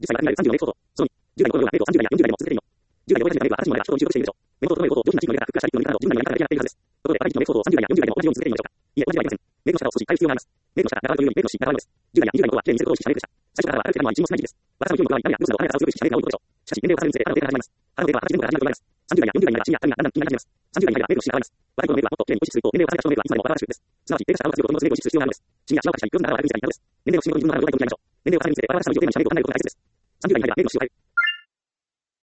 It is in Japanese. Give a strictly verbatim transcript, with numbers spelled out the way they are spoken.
じゅっさいはさんじゅうよんメイト相当。そのに、じゅう代の高齢はメイトさんじゅう代やよんじゅう代でも続けているの。じゅう代の高齢はさんじゅう代は私の前では過去に就職しているでしょう。メモとそのメイトと上品な地域のレベルが復活した一気のレベルからのじゅう代のやり方ができないという話です。ところで、若い地域のメイトとさんじゅう代やよんじゅう代でも同じように続けているのでしょうか。いえ、同じではありません。メイトの力を少し変える必要があります。メイトの力が変わるというより、メイトの質が変わるのです。じゅう代やよんじゅう代の頃は綺麗に見せることを意識されるでした。最初からはある程度のは一日も少ない時期です。私の興味があり、何や良さをあなたが強く意識されるのを追うことでしょう。しかし、年齢を重ねるにつれ、あのデータが始まります。あのデータははちねんごから始まると思います。さんじゅう代やよんじゅう代にならシニア、タミがだんだん気になり始めます。さんじゅう代に入ればメイトの質が変わります。若い頃のメイトはもっと綺麗に保湿すると、年齢を重ねた人のメイトはいつまでも若々しくです。すなわち、データした青が強い子供のメイトを意識する必要があるのです。シニア、シニアをしたり、いろんな方が悪いみたいになるのです。年齢の進歩に自分の中の状態を決めましょう。年齢を重ねるにつれ、我々はさんじゅう代のしゃべることになることが大切です。さんじゅう代に入ればメイトの質を変える。